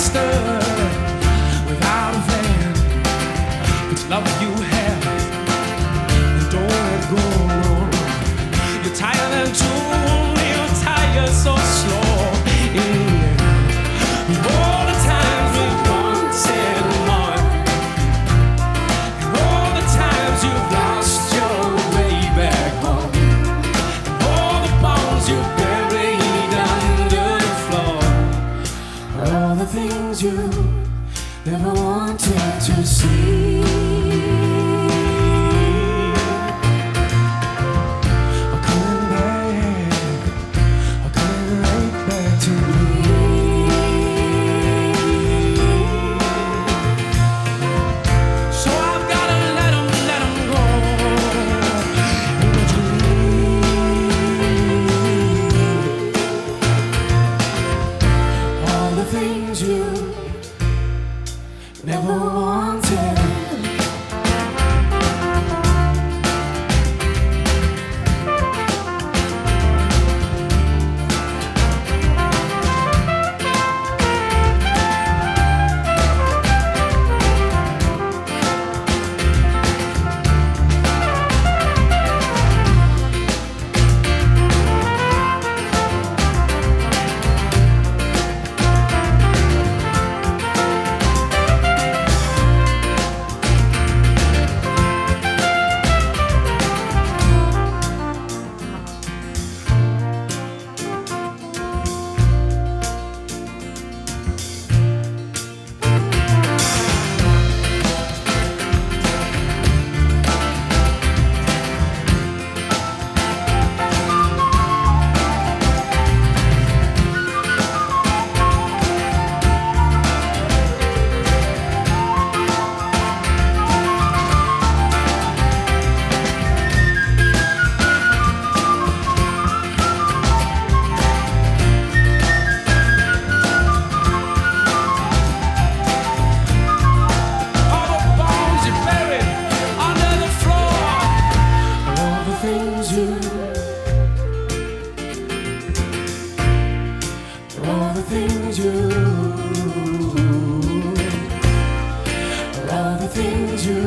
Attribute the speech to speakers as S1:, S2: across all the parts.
S1: master without a plan. It's love you have, and don't let go. You're tired and true, you're tired so slow. All the times we've wanted more, and all the times you've lost your way back home, and all the bones you buried under the floor, all the things you never wanted to see. Things you never wanted. All the things you, all the things you,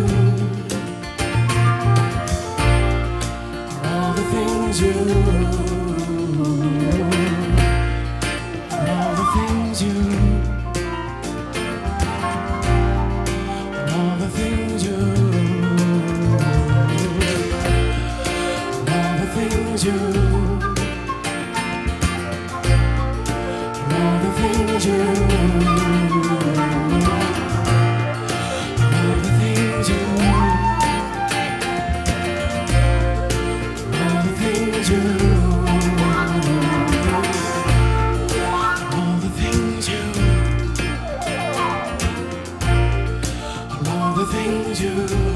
S1: all the things you, all the things you, all the things you, all the things you. All the things you, all the things you, all the things you, all the things you, all the things you.